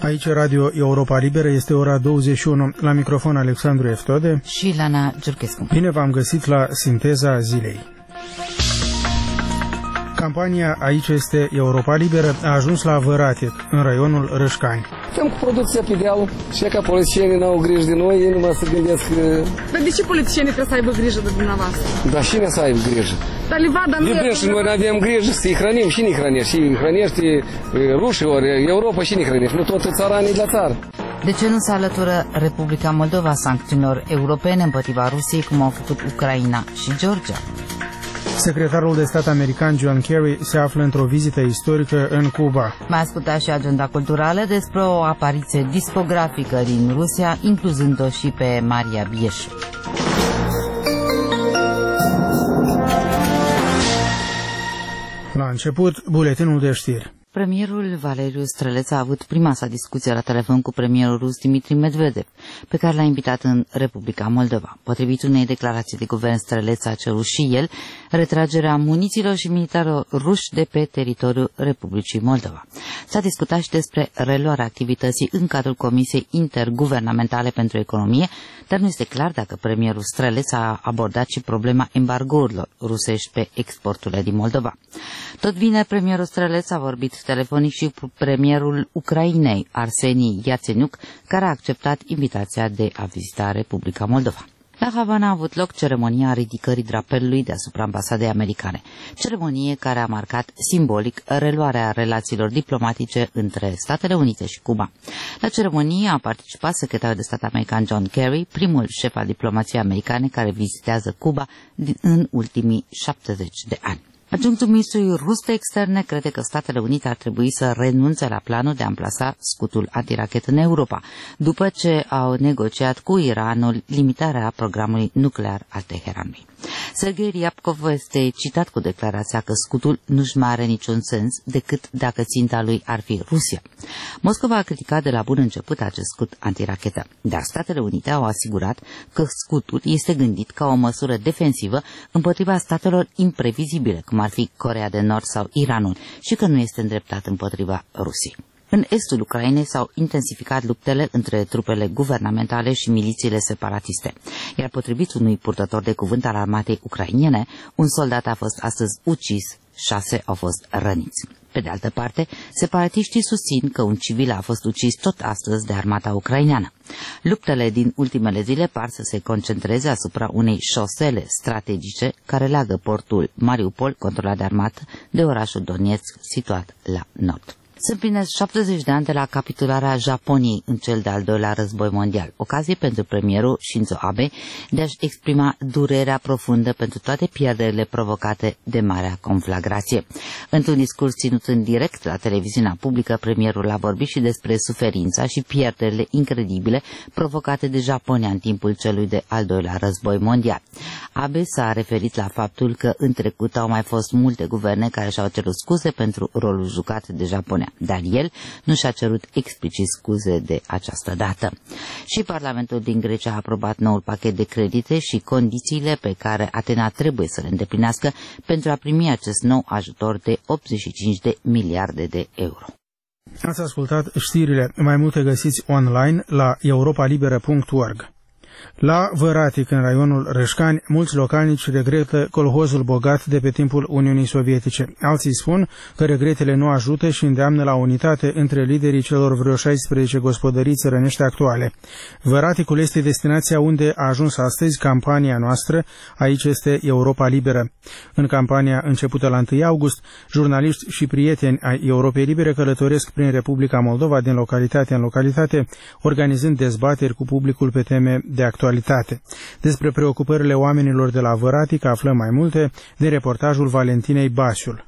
Aici Radio Europa Liberă, este ora 21. La microfon Alexandru Eftode și Lana Giurchescu. Bine v-am găsit la Sinteza Zilei. Campania Aici este Europa Liberă a ajuns la Văratic, în raionul Rășcani. Suntem cu producția pe deal și ca politicienii n-au grijă de noi, ei numai să gândesc că... Dar de ce politicienii trebuie să aibă grijă de dumneavoastră? Dar cine să aibă grijă? Dar Livada nu e... Și noi avem grijă să-i hrănim. Cine-i hrănește? Și hrănește rușii, ori Europa, cine-i hrănește? Nu toți țăranii de la țară. De ce nu se alătură Republica Moldova sancțiunilor europene împotriva Rusiei, cum au făcut Ucraina și Georgia? Secretarul de stat american John Kerry se află într-o vizită istorică în Cuba. Mai asculta și agenda culturală despre o apariție discografică din Rusia, incluzând-o și pe Maria Bieșu. La început, buletinul de știri. Premierul Valeriu Străleț a avut prima sa discuție la telefon cu premierul rus Dmitri Medvedev, pe care l-a invitat în Republica Moldova. Potrivit unei declarații de guvern, Străleț a cerut și el retragerea muniților și militarilor ruși de pe teritoriul Republicii Moldova. S-a discutat și despre reluarea activității în cadrul Comisiei Interguvernamentale pentru Economie, dar nu este clar dacă premierul Străleț a abordat și problema embargourilor rusești pe exporturile din Moldova. Tot vineri, premierul Străleț a vorbit telefonic și cu premierul Ucrainei, Arseni Iațeniuc, care a acceptat invitația de a vizita Republica Moldova. La Havana a avut loc ceremonia ridicării drapelului deasupra ambasadei americane, ceremonie care a marcat simbolic reluarea relațiilor diplomatice între Statele Unite și Cuba. La ceremonie a participat secretarul de stat american John Kerry, primul șef al diplomației americane care vizitează Cuba în ultimii 70 de ani. Adjunctul ministrului rus de externe crede că Statele Unite ar trebui să renunțe la planul de a amplasa scutul antirachet în Europa, după ce au negociat cu Iranul limitarea programului nuclear al Teheranului. Sergei Ryabkov este citat cu declarația că scutul nu-și mai are niciun sens decât dacă ținta lui ar fi Rusia. Moscova a criticat de la bun început acest scut antirachetă, dar Statele Unite au asigurat că scutul este gândit ca o măsură defensivă împotriva statelor imprevizibile, cum ar fi Coreea de Nord sau Iranul, și că nu este îndreptat împotriva Rusiei. În estul Ucrainei s-au intensificat luptele între trupele guvernamentale și milițiile separatiste, iar potrivit unui purtător de cuvânt al armatei ucrainene, un soldat a fost astăzi ucis, 6 au fost răniți. Pe de altă parte, separatiștii susțin că un civil a fost ucis tot astăzi de armata ucraineană. Luptele din ultimele zile par să se concentreze asupra unei șosele strategice care leagă portul Mariupol, controlat de armată, de orașul Donetsk, situat la nord. Se împlinesc 70 de ani de la capitularea Japoniei în cel de-al doilea război mondial, ocazie pentru premierul Shinzo Abe de a-și exprima durerea profundă pentru toate pierderile provocate de marea conflagrație. Într-un discurs ținut în direct la televiziunea publică, premierul a vorbit și despre suferința și pierderile incredibile provocate de Japonia în timpul celui de-al doilea război mondial. Abe s-a referit la faptul că în trecut au mai fost multe guverne care și-au cerut scuze pentru rolul jucat de Japonia, dar el nu și-a cerut explicit scuze de această dată. Și Parlamentul din Grecia a aprobat noul pachet de credite și condițiile pe care Atena trebuie să le îndeplinească pentru a primi acest nou ajutor de 85 de miliarde de euro. Ați ascultat știrile, mai multe găsiți online la europalibera.org. La Văratic, în raionul Rășcani, mulți localnici regretă colhozul bogat de pe timpul Uniunii Sovietice. Alții spun că regretele nu ajută și îndeamnă la unitate între liderii celor vreo 16 gospodării țărănești actuale. Văraticul este destinația unde a ajuns astăzi campania noastră, Aici este Europa Liberă. În campania începută la 1 august, jurnaliști și prieteni ai Europei Libere călătoresc prin Republica Moldova din localitate în localitate, organizând dezbateri cu publicul pe teme de actualitate. Despre preocupările oamenilor de la Văratic aflăm mai multe de reportajul Valentinei Basiul.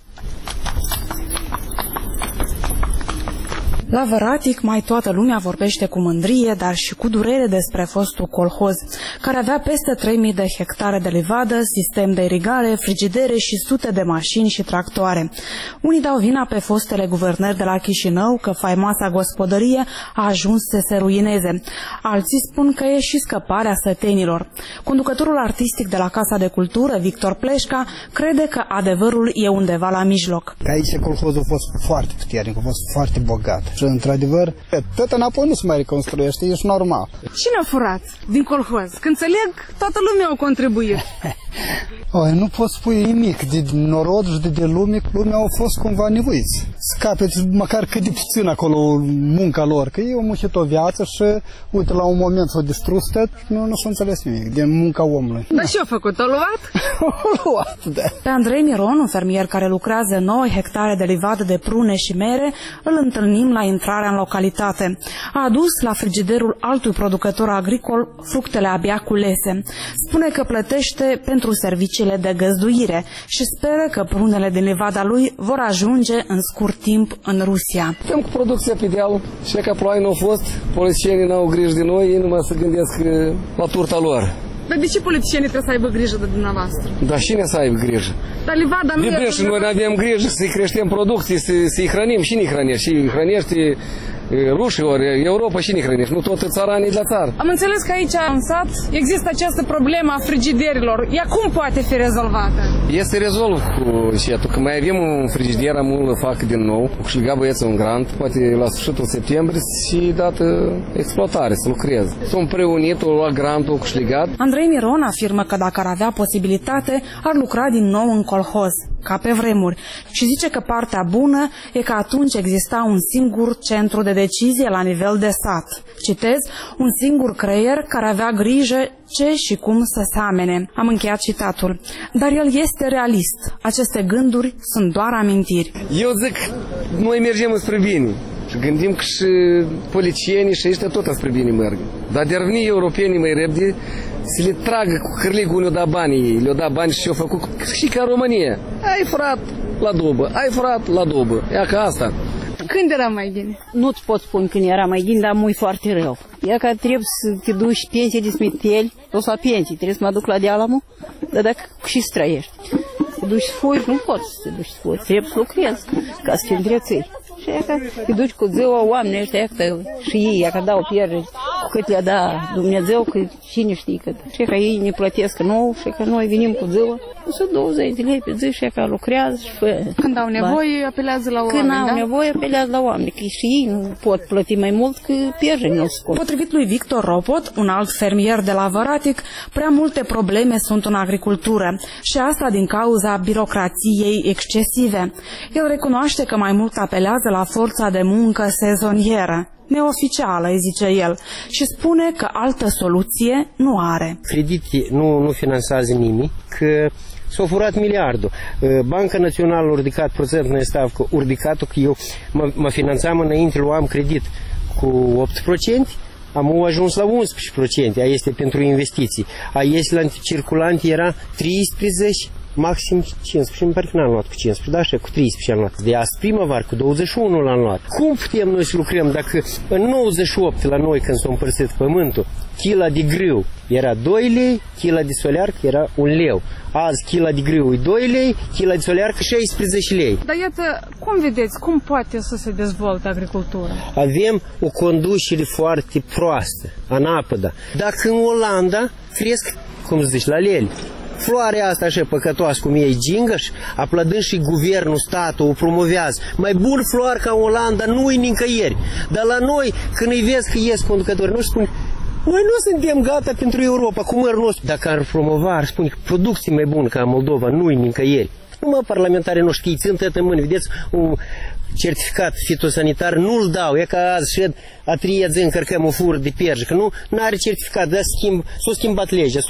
La Văratic, mai toată lumea vorbește cu mândrie, dar și cu durere despre fostul colhoz, care avea peste 3000 de hectare de livadă, sistem de irigare, frigidere și sute de mașini și tractoare. Unii dau vina pe fostele guvernări de la Chișinău că faimoasa gospodărie a ajuns să se ruineze. Alții spun că e și scăparea sătenilor. Conducătorul artistic de la Casa de Cultură, Victor Pleșca, crede că adevărul e undeva la mijloc. Aici colhozul a fost foarte puternic, a fost foarte bogat. Și într-adevăr, tot înapoi nu se mai reconstruiește, ești normal. Cine a furat din colhoz? Că înțeleg, toată lumea a contribuit. Nu pot spune nimic de norod și de lume, lumea au fost cumva nevoiți. Scapeți măcar cât de puțin acolo munca lor, că ei au muncit o viață și, uite, la un moment s-au distrus tot, nu s-a înțeles nimic din munca omului. Dar ce-a făcut? A luat? A luat, da. Pe Andrei Miron, un fermier care lucrează 9 hectare de livadă de prune și mere, îl întâlnim la intrarea în localitate. A adus la frigiderul altui producător agricol fructele abia culese. Spune că plătește pentru serviciile de găzduire și speră că prunele din livada lui vor ajunge în scurt timp în Rusia. Suntem cu producția pe deal și că ploaie nu a fost, politicienii n-au grijă de noi, ei numai să gândesc la turta lor. Dar de ce politicienii trebuie să aibă grijă de dumneavoastră? Dar cine să aibă grijă? Dar livada nu e... Și noi avem grijă să-i creștem producții, să-i hrănim și ne hrănești. Și hrănești rușii, ori Europa și ne hrănești, nu tot țăranii de la țară. Am înțeles că aici în sat există această problemă a frigiderilor. Ea cum poate fi rezolvată? Este rezolv cu cetul, că mai avem un frigider, am unul fac din nou, cu câștigat băieță un grant, poate la sfârșitul septembrie și dată exploatare, să lucreze. S-au împreunit, au luat grantul, câștigat. Andrei Miron afirmă că dacă ar avea posibilitate, ar lucra din nou în colhoz, ca pe vremuri, și zice că partea bună e că atunci exista un singur centru de decizie la nivel de sat. Citez, un singur creier care avea grijă ce și cum să seamene. Am încheiat citatul. Dar el este realist. Aceste gânduri sunt doar amintiri. Eu zic, noi mergem spre bine. Și gândim că și politicienii și ăștia tot spre bine merg. Dar de-ar veni europenii mai repede să le tragă cu cârligul, le-o da banii, le-o da bani și ce-au făcut și ca România. Ai furat la dobă, ai furat la dobă. Ia ca asta. Când era mai bine? Nu-ți pot spune când era mai bine, dar mult foarte rău. Ia că trebuie să te duci pensie de smiteli, o să la pensie, trebuie să mă duc la Dealamu, dar dacă și să trăiești. Să duci să fugi, nu poți să te duci să fugi, trebuie să lucrezi, ca să te întreții. Și că te duci cu ziua oamenii ăștia, și ei, că dau pierderi, cu cât le-a da Dumnezeu, că cine știe cât. Și că ei ne plătesc nou, și că noi venim cu ziua, 120 de lei pe zi, și că lucrează și fă. Când au nevoie, apelează la oameni, Când au nevoie, apelează la oameni, că și ei nu pot plăti mai mult, că pierderi nu scot. Potrivit lui Victor Ropot, un alt fermier de la Văratic, prea multe probleme sunt în agricultură și asta din cauza birocrației excesive. El recunoaște că mai mult apelează la forța de muncă sezonieră, neoficială, îi zice el, și spune că altă soluție nu are. Credite nu finanțează nimic, că s-a furat miliardul. Banca Națională a ridicat procentul de stavcă, a ridicat-o că eu mă finanțam înainte, luam credit cu 8%, am ajuns la 11%, a este pentru investiții. A este la circulant era 13%, maxim 15, îmi pare că n-am luat cu 15, dar așa, cu 13 am luat. De azi primăvară, cu 21 l-am luat. Cum putem noi să lucrăm dacă în 98 la noi, când s-a împărțit pământul, kila de grâu era 2 lei, kila de solearcă era 1 leu. Azi kila de grâu e 2 lei, kila de solearcă 16 lei. Dar iată, cum vedeți, cum poate să se dezvolte agricultura? Avem o conducere foarte proastă, anapădă. Dacă în Olanda cresc, cum zici, la leli, floarea asta așa păcătoasă cum e gingăș, aplădând și guvernul, statul o promovează. Mai bun floare ca în Olanda nu-i nicăieri. Dar la noi, când îi vezi că ies conducători, nu spune, noi nu suntem gata pentru Europa, cu mărul nostru. Dacă ar promova, ar spune că producție mai bună ca Moldova, nu-i nicăieri. Numai parlamentarii noștri îi țin tot în mână. Vedeți, un certificat fitosanitar nu-l dau. E ca azi șed a treia zi încărcăm o fură de perjă, că nu are certificat, dar s-a schimbat legea.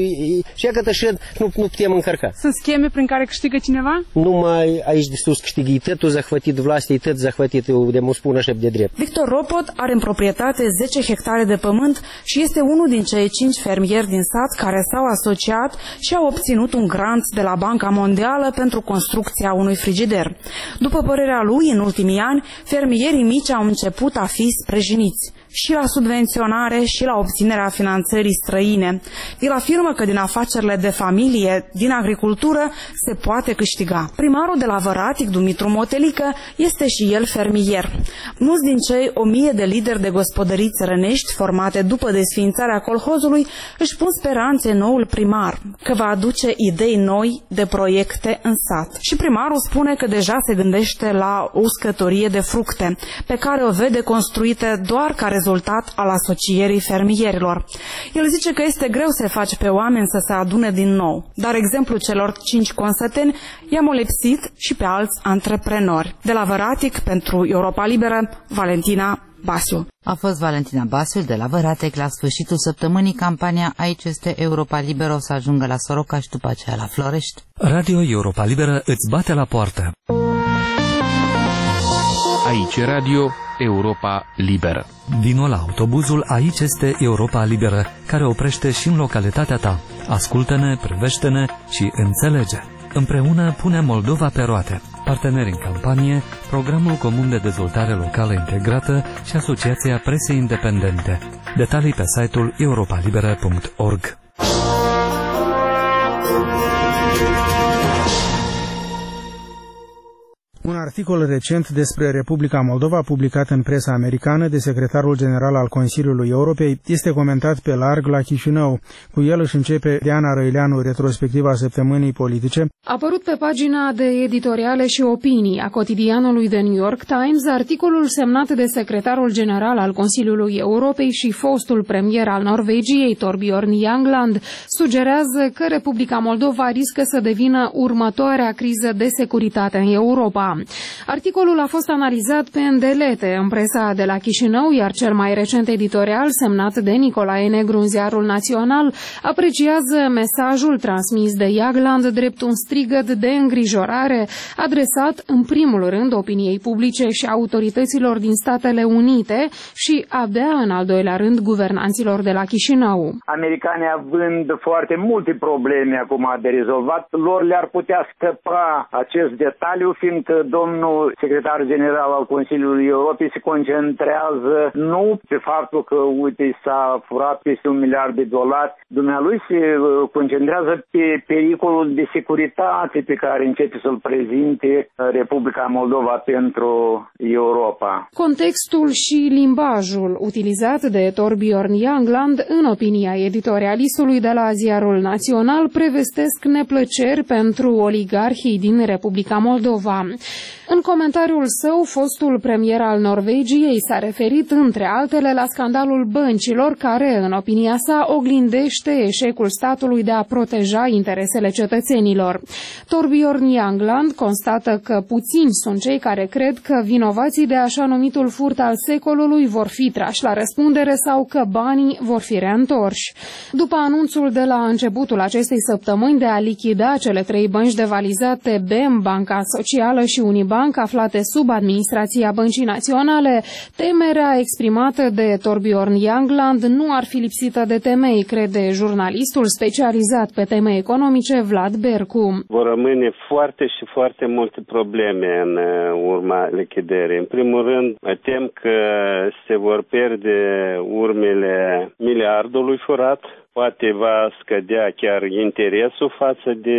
Și e că șed nu putem încărca. Sunt scheme prin care câștigă cineva? Numai aici de sus câștigă. E tătul zahvătit vlastă, e tăt zahvătit, de mă spun așa de drept. Victor Ropot are în proprietate 10 hectare de pământ și este unul din cei 5 fermieri din sat care s-au asociat și au obținut un grant de la Banca Mondială pentru construcția unui frigider. După părerea lui, în ultimii ani, fermierii mici au început a fi sprijiniți și la subvenționare și la obținerea finanțării străine. El afirmă că din afacerile de familie, din agricultură, se poate câștiga. Primarul de la Văratic, Dumitru Motelică, este și el fermier. Mulți din cei 1000 de lideri de gospodării țărănești formate după desființarea colhozului își pun speranțe în noul primar, că va aduce idei noi de proiecte în sat. Și primarul spune că deja se gândește la o uscătorie de fructe, pe care o vede construită doar ca rezultat al asocierii fermierilor. El zice că este greu să faci pe oameni să se adune din nou, dar exemplul celor 5 consăteni i-a molipsit și pe alți antreprenori. De la Văratic, pentru Europa Liberă, Valentina Basiu. A fost Valentina Basiu de la Văratec. La sfârșitul săptămânii, campania Aici este Europa Liberă o să ajungă la Soroca și după aceea la Florești. Radio Europa Liberă îți bate la poartă. Aici Radio Europa Liberă. Vino la autobuzul Aici este Europa Liberă, care oprește și în localitatea ta. Ascultă-ne, privește-ne și înțelege. Împreună punem Moldova pe roate. Parteneri în campanie, Programul Comun de Dezvoltare Locală Integrată și Asociația Presei Independente. Detalii pe site-ul europalibera.org. Un articol recent despre Republica Moldova, publicat în presa americană de secretarul general al Consiliului Europei, este comentat pe larg la Chișinău. Cu el își începe Diana Răileanu retrospectiva săptămânii politice. Apărut pe pagina de editoriale și opinii a cotidianului The New York Times, articolul semnat de secretarul general al Consiliului Europei și fostul premier al Norvegiei, Thorbjørn Jagland, sugerează că Republica Moldova riscă să devină următoarea criză de securitate în Europa. Articolul a fost analizat pe îndelete în presa de la Chișinău, iar cel mai recent editorial, semnat de Nicolae Negru în Ziarul Național, apreciază mesajul transmis de Jagland drept un strigăt de îngrijorare adresat în primul rând opiniei publice și autorităților din Statele Unite și abia în al doilea rând guvernanților de la Chișinău. Americanii având foarte multe probleme acum de rezolvat, lor le-ar putea scăpa acest detaliu, fiindcă domnul secretar general al Consiliului Europei se concentrează nu pe faptul că, uite, s-a furat peste $1 miliard, dumnealui se concentrează pe pericolul de securitate pe care începe să-l prezinte Republica Moldova pentru Europa. Contextul și limbajul utilizat de Thorbjørn Jagland, în opinia editorialistului de la Ziarul Național, prevestesc neplăceri pentru oligarhii din Republica Moldova. În comentariul său, fostul premier al Norvegiei s-a referit, între altele, la scandalul băncilor, care, în opinia sa, oglindește eșecul statului de a proteja interesele cetățenilor. Thorbjørn Jagland constată că puțini sunt cei care cred că vinovații de așa numitul furt al secolului vor fi trași la răspundere sau că banii vor fi reîntorși. După anunțul de la începutul acestei săptămâni de a lichida cele 3 bănci devalizate, BEM, Banca Socială și Unibank, aflate sub administrația Băncii Naționale, temerea exprimată de Thorbjørn Jagland nu ar fi lipsită de temei, crede jurnalistul specializat pe teme economice Vlad Bercu. Vor rămâne foarte multe probleme în urma lichidării. În primul rând, mă tem că se vor pierde urmele miliardului furat. Poate va scădea chiar interesul față de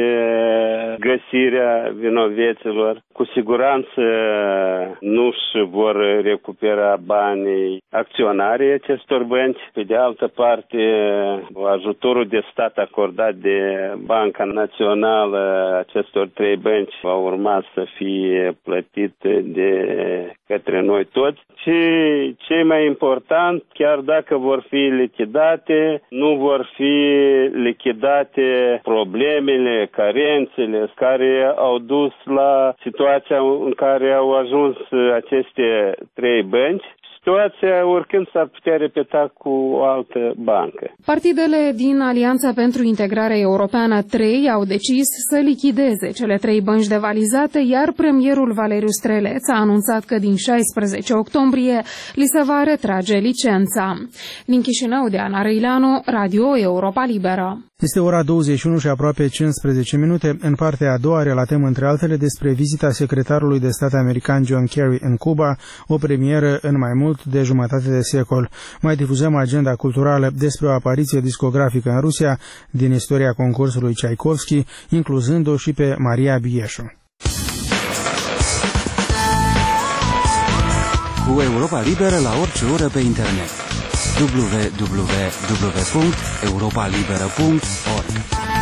găsirea vinoveților. Cu siguranță nu își vor recupera banii acționarii acestor bănci. Pe de altă parte, ajutorul de stat acordat de Banca Națională acestor 3 bănci va urma să fie plătit de către noi toți. Și cei mai important, chiar dacă vor fi lichidate, nu vor fi lichidate problemele, carențele care au dus la situația în care au ajuns aceste 3 bănci. Situația oricând s-ar putea repeta cu o altă bancă. Partidele din Alianța pentru Integrare Europeană 3 au decis să lichideze cele 3 bănci devalizate, iar premierul Valeriu Streleț a anunțat că din 16 octombrie li se va retrage licența. Din Chișinău, Diana Răileanu, Radio Europa Liberă. Este ora 21 și aproape 15 minute. În partea a doua relatăm între altele despre vizita secretarului de stat american John Kerry în Cuba, o premieră în mai mult de jumătate de secol. Mai difuzăm agenda culturală despre o apariție discografică în Rusia din istoria concursului Tchaikovsky, incluzând-o și pe Maria Bieșu. Cu Europa Liberă la orice oră pe internet. www.europalibera.org.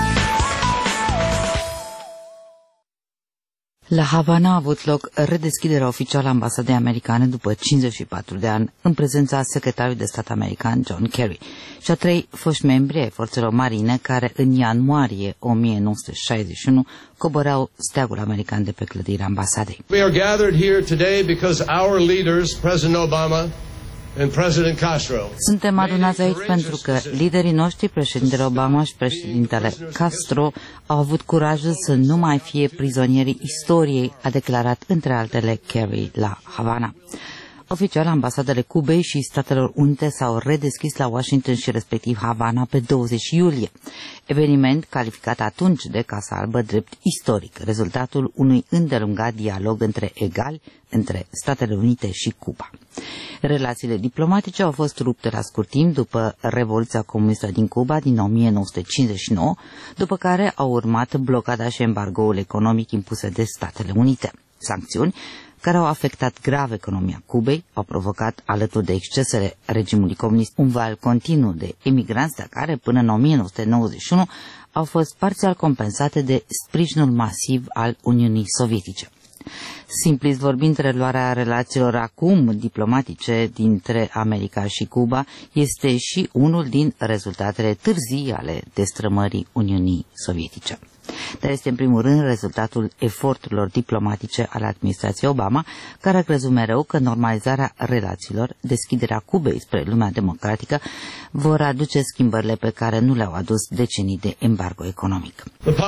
La Havana a avut loc redeschiderea oficială a ambasadei americane după 54 de ani, în prezența secretarului de stat american John Kerry și a 3 foști membri ai forțelor marine care în ianuarie 1961 coborau steagul american de pe clădirea ambasadei. We are gathered here today because our leaders, President Obama and President Castro, suntem adunați aici pentru că liderii noștri, președintele Obama și președintele Castro, au avut curajul să nu mai fie prizonierii istoriei, a declarat între altele Kerry la Havana. Oficial, ambasadele Cubei și Statelor Unite s-au redeschis la Washington și respectiv Havana pe 20 iulie, eveniment calificat atunci de Casa Albă drept istoric, rezultatul unui îndelungat dialog între egali între Statele Unite și Cuba. Relațiile diplomatice au fost rupte la scurt timp după Revoluția Comunistă din Cuba din 1959, după care au urmat blocada și embargoul economic impuse de Statele Unite. Sancțiuni care au afectat grav economia Cubei, au provocat, alături de excesele regimului comunist, un val continuu de emigranți, de care până în 1991 au fost parțial compensate de sprijinul masiv al Uniunii Sovietice. Simplist vorbind, reluarea relațiilor acum diplomatice dintre America și Cuba este și unul din rezultatele târzii ale destrămării Uniunii Sovietice. Dar este în primul rând rezultatul eforturilor diplomatice ale administrației Obama, care a crezut mereu că normalizarea relațiilor, deschiderea Cubei spre lumea democratică, vor aduce schimbările pe care nu le-au adus decenii de embargo economic.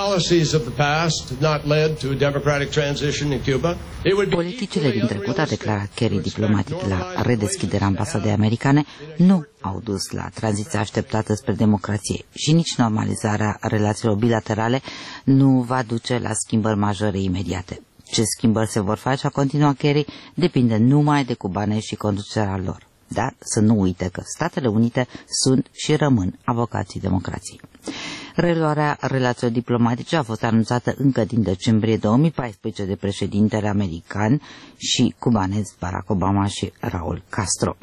Politicile din trecut, a declarat Kerry diplomatic la redeschiderea ambasadei americane, nu au dus la tranziția așteptată spre democrație și nici normalizarea relațiilor bilaterale nu va duce la schimbări majore imediate. Ce schimbări se vor face, a continuat Kerry, depinde numai de cubane și conducerea lor. Dar să nu uite că Statele Unite sunt și rămân avocații democrației. Reluarea relațiilor diplomatice a fost anunțată încă din decembrie 2014 de președintele american și cubanezi Barack Obama și Raul Castro.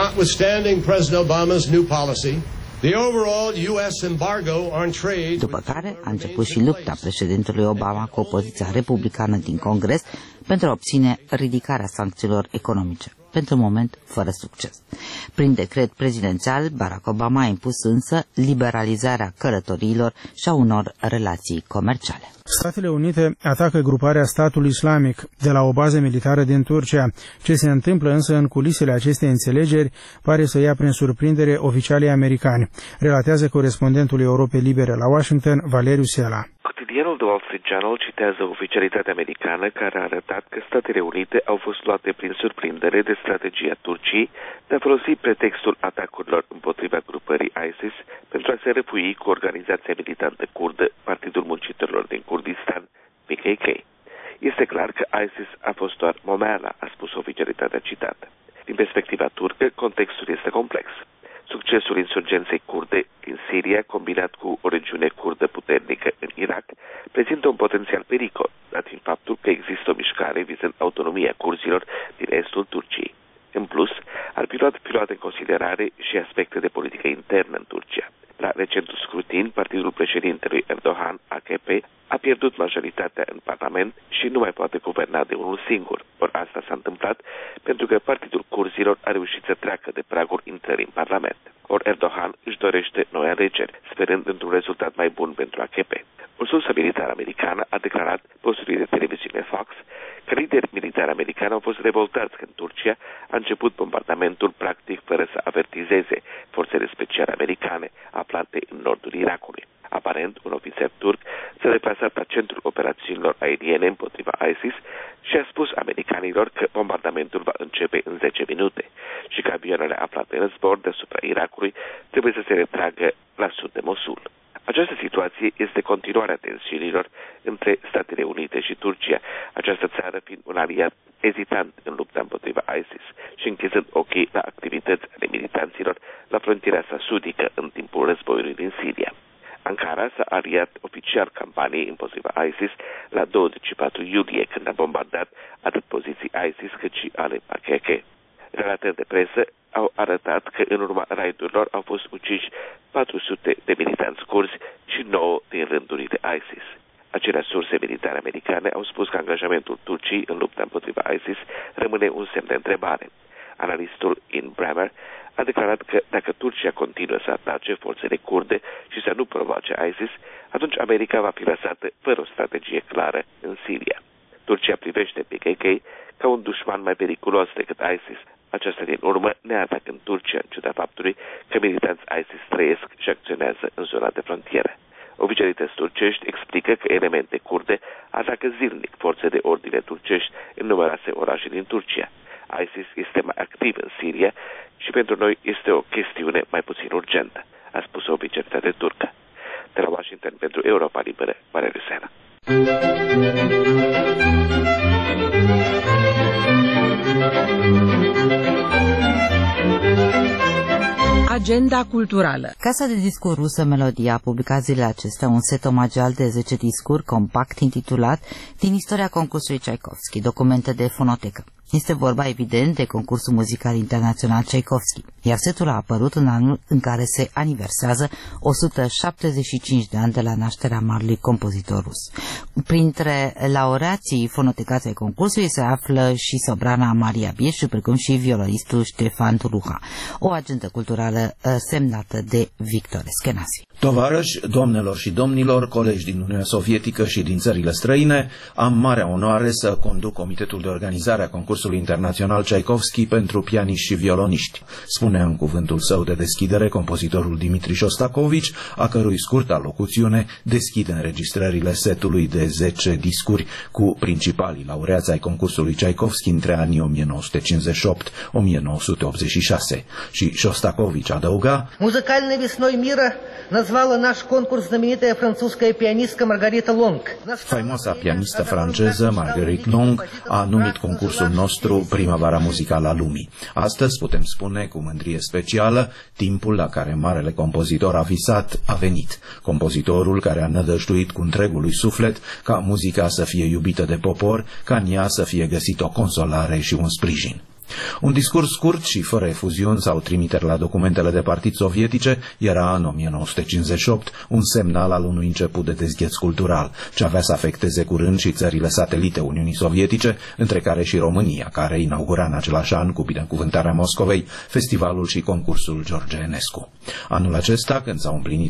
După care a început și lupta președintelui Obama cu opoziția republicană din Congres pentru a obține ridicarea sancțiilor economice, pentru moment fără succes. Prin decret prezidențial, Barack Obama a impus însă liberalizarea călătoriilor și a unor relații comerciale. Statele Unite atacă gruparea Statul Islamic de la o bază militară din Turcia. Ce se întâmplă însă în culisele acestei înțelegeri pare să ia prin surprindere oficialii americani, relatează corespondentul Europei Libere la Washington, Valeriu Sela. Cotidianul The Wall Street Journal citează oficialitatea americană care a arătat că Statele Unite au fost luate prin surprindere de strategia Turciei de a folosi pretextul atacurilor împotriva grupării ISIS pentru a se răpui cu organizația militantă kurdă Partidul Muncitorilor din Kurdistan, PKK. Este clar că ISIS a fost doar momeala, a spus oficialitatea citată. Din perspectiva turcă, contextul este complex. Succesul insurgenței kurde din Siria, combinat cu o regiune kurdă puternică în Irak, prezintă un potențial pericol, dat fiind faptul că există o mișcare vizând autonomia kurzilor din estul Turciei. În plus, ar fi luat în considerare și aspecte de politică internă în Turcia. La recentul scrutin, partidul președintelui Erdogan, AKP, a pierdut majoritatea în Parlament și nu mai poate guverna de unul singur. Ori asta s-a întâmplat pentru că partidul kurzilor a reușit să treacă de pragul intrării în Parlament. Ori Erdogan își dorește noi alegeri, sperând într-un rezultat mai bun pentru AKP. O sursă militară americană a declarat postului de televiziune Fox că liderii militari americani au fost revoltați când Turcia a început bombardamentul practic fără să avertizeze forțele speciale americane aflate în nordul Irakului. Aparent, un ofițer turc s-a deplasat la centrul operațiunilor aeriene împotriva ISIS și a spus americanilor că bombardamentul va începe în 10 minute și că avioanele aflate în zbor deasupra Irakului trebuie să se retragă la sud de Mosul. Această situație este continuarea tensiunilor între Statele Unite și Turcia, această țară fiind un aliat ezitant în lupta împotriva ISIS și închizând ochii la activități ale militanților la frontiera sa sudică în timpul războiului din Siria. Ankara s-a aliat oficial campaniei împotriva ISIS la 24 iulie, când a bombardat atât poziții ISIS cât și ale PKK. Relatări de presă au arătat că în urma raidurilor au fost uciși 400 de militanți curzi și 9 din rândurile ISIS. Acelea surse militare americane au spus că angajamentul Turciei în lupta împotriva ISIS rămâne un semn de întrebare. Analistul Ian Bremmer a declarat că dacă Turcia continuă să atace forțele kurde și să nu provoace ISIS, atunci America va fi lăsată fără o strategie clară în Siria. Turcia privește PKK ca un dușman mai periculos decât ISIS. Aceasta din urmă neatacând Turcia, în ciuda faptului că militanți ISIS trăiesc și acționează în zona de frontieră. Oficialități turcești explică că elemente kurde atacă zilnic forțe de ordine turcești în numeroase orașe din Turcia. ISIS este mai activ în Siria și pentru noi este o chestiune mai puțin urgentă, a spus o oficialitate turcă. De la Washington pentru Europa Liberă, Valeriu Sena. Agenda culturală. Casa de discuri rusă Melodia a publicat zilele acestea un set omagial de 10 discuri compact intitulat Din istoria concursului Tchaikovsky, documente de fonotecă. Este vorba, evident, de concursul muzical internațional Tchaikovsky, iar setul a apărut în anul în care se aniversează 175 de ani de la nașterea marelui compozitor rus. Printre laureații fonotecați ai concursului se află și soprana Maria Bieșu, precum și violonistul Ștefan Turuha. O agendă culturală semnată de Victor Eschenasi. Tovarăși, doamnelor și domnilor, colegi din Uniunea Sovietică și din țările străine, am marea onoare să conduc Comitetul de Organizare a Concursului Internațional Tchaikovsky pentru pianiști și violoniști, spunea în cuvântul său de deschidere compozitorul Dimitri Shostakovich, a cărui scurtă alocuțiune deschide înregistrările setului de 10 discuri cu principalii laureați ai concursului Tchaikovsky între anii 1958-1986. Și Shostakovich adăuga: Muzicalной весной мира назвала наш конкурс знаменитая французская пианистка Маргарита Long. Faimoasa pianistă franceză Marguerite Long a numit concursul nostru Primăvara muzicală a lumii. Astăzi putem spune cu mândrie specială, timpul la care marele compozitor a visat a venit. Compozitorul care a nădăjduit cu întregul lui suflet ca muzica să fie iubită de popor, ca în ea să fie găsit o consolare și un sprijin. Un discurs scurt și fără efuziuni sau trimiteri la documentele de partid sovietice era în 1958 un semnal al unui început de dezgheț cultural, ce avea să afecteze curând și țările satelite Uniunii Sovietice, între care și România, care inaugura în același an, cu binecuvântarea Moscovei, festivalul și concursul George Enescu. Anul acesta, când s-au împlinit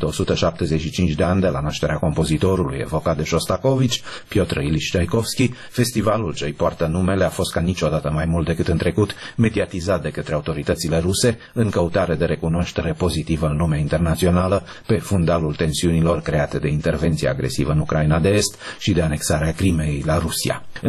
175 de ani de la nașterea compozitorului evocat de Shostakovich, Piotr Ilich Tchaikovsky, festivalul ce îi poartă numele a fost ca niciodată mai mult decât în trecut mediatizat de către autoritățile ruse în căutare de recunoaștere pozitivă în lumea internațională pe fundalul tensiunilor create de intervenția agresivă în Ucraina de Est și de anexarea Crimeei la Rusia. În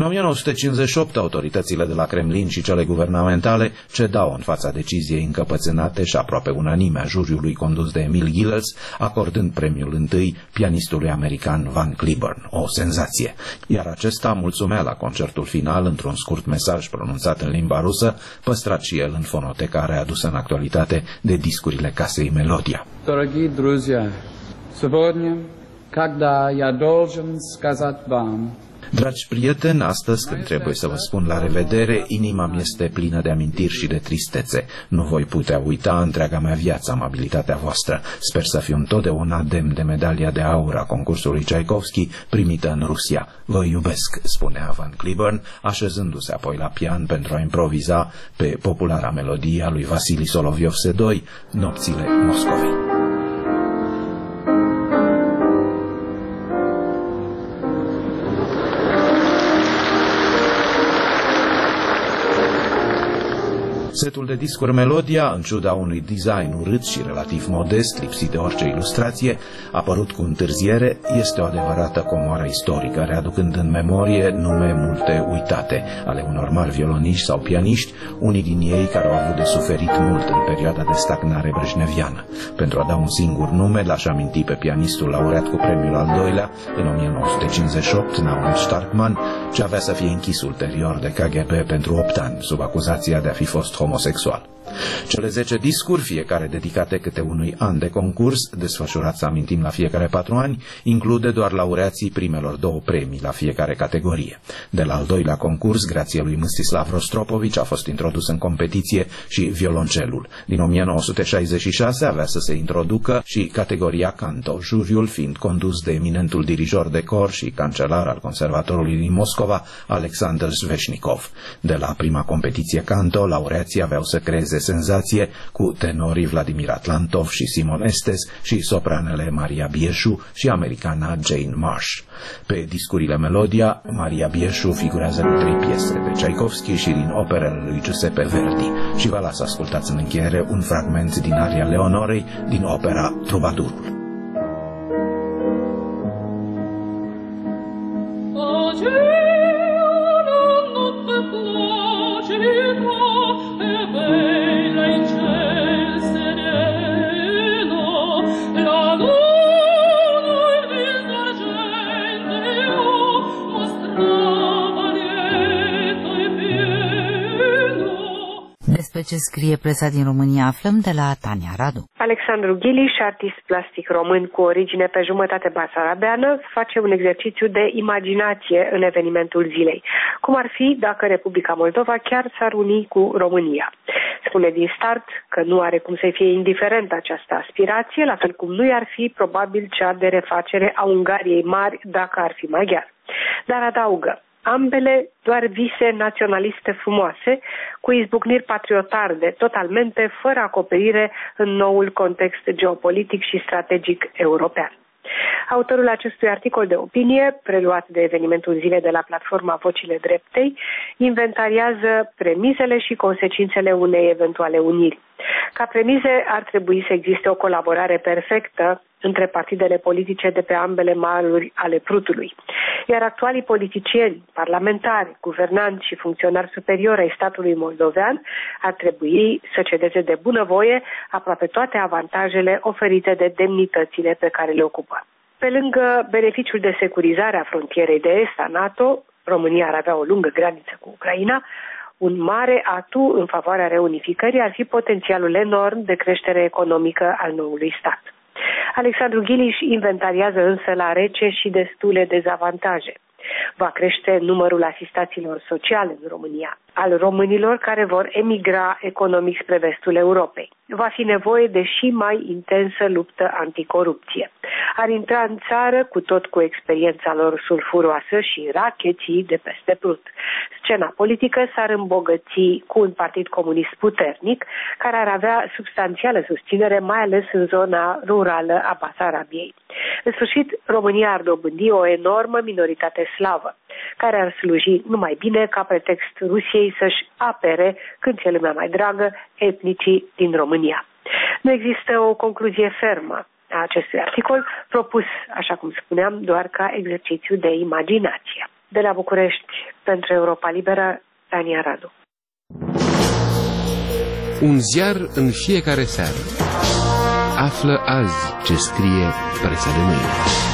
1958, autoritățile de la Kremlin și cele guvernamentale cedau în fața deciziei încăpățânate și aproape unanime a juriului condus de Emil Gilels, acordând premiul întâi pianistului american Van Cliburn, o senzație. Iar acesta mulțumea la concertul final într-un scurt mesaj pronunțat în limba rusă, păstrat și el în fonoteca readusă în actualitate de discurile casei Melodia. Дорогие друзья, сегодня, когда я должен сказать вам, dragi prieteni, astăzi când trebuie să vă spun la revedere, inima mi este plină de amintiri și de tristețe. Nu voi putea uita întreaga mea viață amabilitatea voastră. Sper să fiu întotdeauna demn de medalia de aur a concursului Tchaikovsky primită în Rusia. Vă iubesc, spunea Van Cliburn, așezându-se apoi la pian pentru a improviza pe populara melodie a lui Vasili Soloviov Sedoi, Nopțile Moscovei. Setul de discuri Melodia, în ciuda unui design urât și relativ modest, lipsit de orice ilustrație, apărut cu întârziere, este o adevărată comoară istorică, readucând în memorie nume multe uitate, ale unor mari violoniști sau pianiști, unii din ei care au avut de suferit mult în perioada de stagnare brejneviană. Pentru a da un singur nume, l-aș aminti pe pianistul laureat cu premiul al doilea în 1958, Naum Starkman, ce avea să fie închis ulterior de KGB pentru 8 ani, sub acuzația de a fi fost homosexual. Cele 10 discuri, fiecare dedicate câte unui an de concurs, desfășurat, să amintim, la fiecare 4 ani, include doar laureații primelor 2 premii la fiecare categorie. De la al doilea concurs, grație lui Mstislav Rostropovici, a fost introdus în competiție și violoncelul. Din 1966 avea să se introducă și categoria canto, juriul fiind condus de eminentul dirijor de cor și cancelar al Conservatorului din Moscova, Alexander Sveshnikov. De la prima competiție canto, laureații aveau să creeze senzație cu tenorii Vladimir Atlantov și Simon Estes și sopranele Maria Bieșu și americana Jane Marsh. Pe discurile Melodia, Maria Bieșu figurează cu 3 piese de Tchaikovsky și din operele lui Giuseppe Verdi și vă las ascultați în încheiere un fragment din aria Leonorei din opera Trubadurul. Despre ce scrie presa din România aflăm de la Tania Radu. Alexandru Ghiliș, artist plastic român cu origine pe jumătate basarabeană, face un exercițiu de imaginație în evenimentul zilei. Cum ar fi dacă Republica Moldova chiar s-ar uni cu România. Spune din start că nu are cum să fie indiferent această aspirație, la fel cum nu i-ar fi probabil cea de refacere a Ungariei mari dacă ar fi maghiar. Dar adaugă: ambele doar vise naționaliste frumoase, cu izbucniri patriotarde, totalmente fără acoperire în noul context geopolitic și strategic european. Autorul acestui articol de opinie, preluat de evenimentul zilei de la platforma Vocile Dreptei, inventariază premizele și consecințele unei eventuale uniri. Ca premize ar trebui să existe o colaborare perfectă între partidele politice de pe ambele maluri ale Prutului. Iar actualii politicieni, parlamentari, guvernanți și funcționari superiori ai statului moldovean ar trebui să cedeze de bunăvoie aproape toate avantajele oferite de demnitățile pe care le ocupă. Pe lângă beneficiul de securizare a frontierei de est a NATO, România ar avea o lungă graniță cu Ucraina. Un mare atu în favoarea reunificării ar fi potențialul enorm de creștere economică al noului stat. Alexandru Ghiliș inventariază însă la rece și destule dezavantaje. Va crește numărul asistaților sociale în România, al românilor care vor emigra economic spre vestul Europei. Va fi nevoie de și mai intensă luptă anticorupție. Ar intra în țară cu experiența lor sulfuroasă și racheții de peste Prut. Scena politică s-ar îmbogăți cu un partid comunist puternic, care ar avea substanțială susținere, mai ales în zona rurală a Basarabiei. În sfârșit, România ar dobândi o enormă minoritate slavă, care ar sluji numai bine ca pretext Rusiei să-și apere, când ți-e lumea mai dragă, etnicii din România. Nu există o concluzie fermă a acestui articol, propus, așa cum spuneam, doar ca exercițiu de imaginație. De la București, pentru Europa Liberă, Tania Radu. Un ziar în fiecare seară. Află azi ce scrie presa de mâine.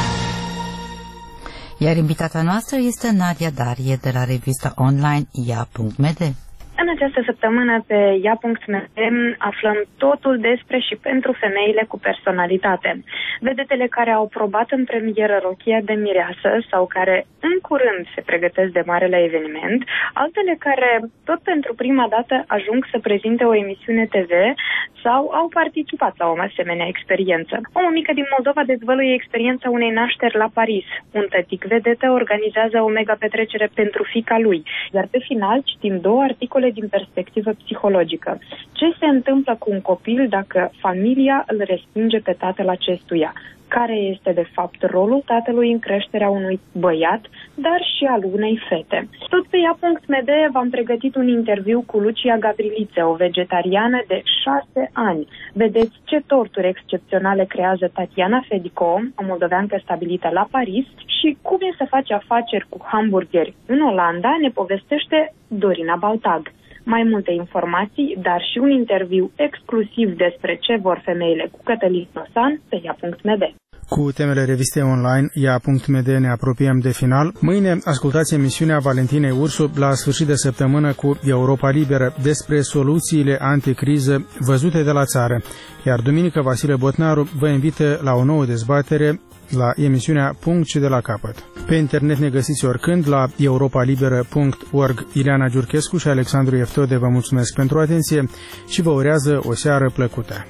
Iar invitata noastră este Nadia Darie de la revista online ia.md. În această săptămână pe ia.md aflăm totul despre și pentru femeile cu personalitate. Vedetele care au probat în premieră rochia de mireasă sau care în curând se pregătesc de marele eveniment, altele care tot pentru prima dată ajung să prezinte o emisiune TV sau au participat la o asemenea experiență. O mămică din Moldova dezvăluie experiența unei nașteri la Paris. Un tătic vedetă organizează o mega petrecere pentru fiica lui, iar pe final citim 2 articole din perspectivă psihologică. Ce se întâmplă cu un copil dacă familia îl respinge pe tatăl acestuia? care este de fapt rolul tatălui în creșterea unui băiat, dar și al unei fete. Tot pe ea.md v-am pregătit un interviu cu Lucia Gabrilițe, o vegetariană de 6 ani. Vedeți ce torturi excepționale creează Tatiana Fedico, o moldoveancă stabilită la Paris, și cum e să faci afaceri cu hamburgeri în Olanda, ne povestește Dorina Bautag. Mai multe informații, dar și un interviu exclusiv despre ce vor femeile cu Cătălin Nosan pe ea.md. Cu temele revistei online ea.md ne apropiem de final. Mâine ascultați emisiunea Valentinei Ursu la sfârșit de săptămână cu Europa Liberă despre soluțiile anticriză văzute de la țară. Iar duminică Vasile Botnaru vă invită la o nouă dezbatere la emisiunea Punct și de la capăt. Pe internet ne găsiți oricând la europalibera.org. Ileana Giurchescu și Alexandru Eftode vă mulțumesc pentru atenție și vă urează o seară plăcută.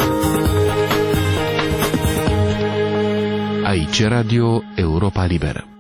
Aici Radio Europa Liberă.